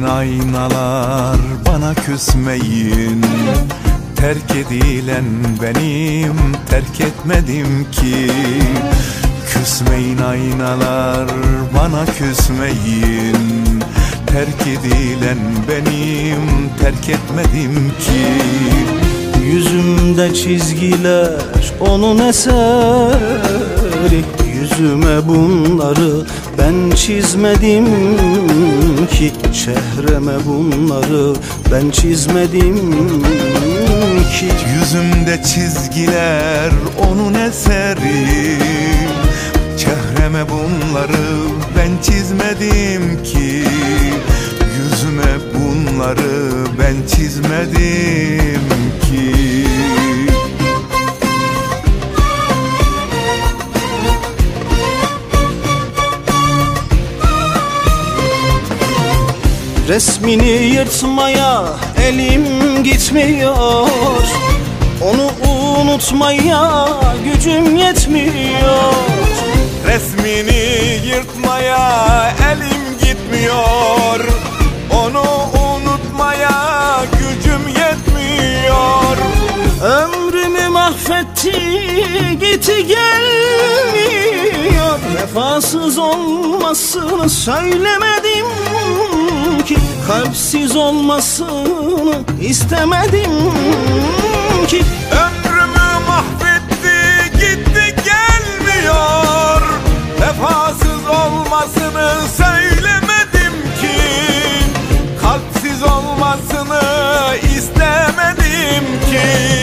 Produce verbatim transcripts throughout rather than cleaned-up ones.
aynalar bana küsmeyin. Terk edilen benim, terk etmedim ki. Küsmeyin aynalar bana küsmeyin. Terk edilen benim, terk etmedim ki. Yüzümde çizgiler onun eseri. Yüzüme bunları ben çizmedim ki. Çehreme bunları ben çizmedim ki. Yüzümde çizgiler onun eseri. Çehreme bunları ben çizmedim ki. Yüzüme bunları ben çizmedim ki. Resmini yırtmaya elim gitmiyor. Onu unutmaya gücüm yetmiyor. Resmini yırtmaya elim gitmiyor. Onu unutmaya gücüm yetmiyor. Ömrümü mahvetti, gitti gelmiyor. Vefasız olmasını söylemedim ki. Kalpsiz olmasını istemedim ki. Ömrümü mahvetti, gitti gelmiyor. Vefasız olmasını söylemedim ki. Kalpsiz olmasını istemedim ki.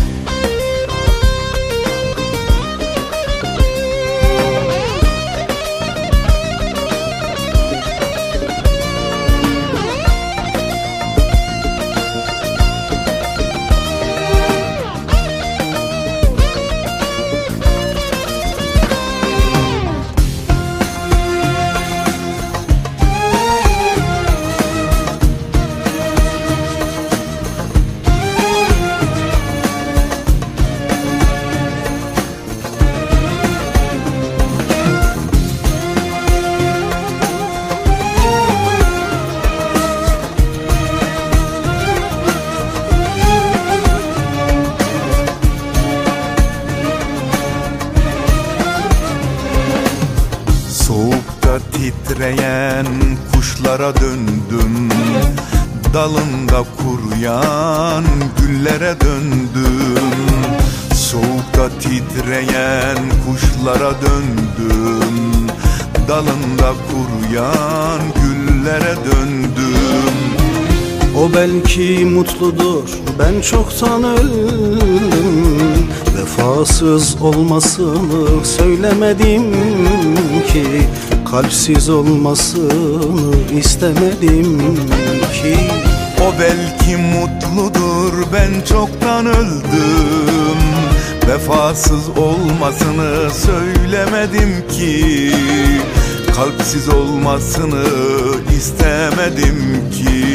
Soğukta titreyen kuşlara döndüm. Dalında kuruyan güllere döndüm. Soğukta titreyen kuşlara döndüm. Dalında kuruyan güllere döndüm. O belki mutludur, ben çoktan öldüm. Vefasız olmasını söylemedim ki. Kalpsiz olmasını istemedim ki. O belki mutludur, ben çoktan öldüm. Vefasız olmasını söylemedim ki. Kalpsiz olmasını istemedim ki.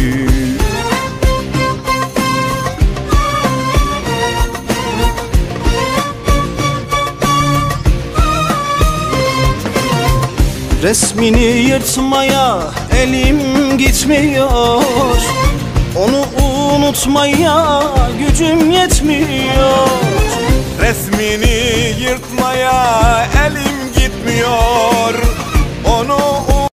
Resmini yırtmaya elim gitmiyor. Onu unutmaya gücüm yetmiyor. Resmini yırtmaya elim gitmiyor.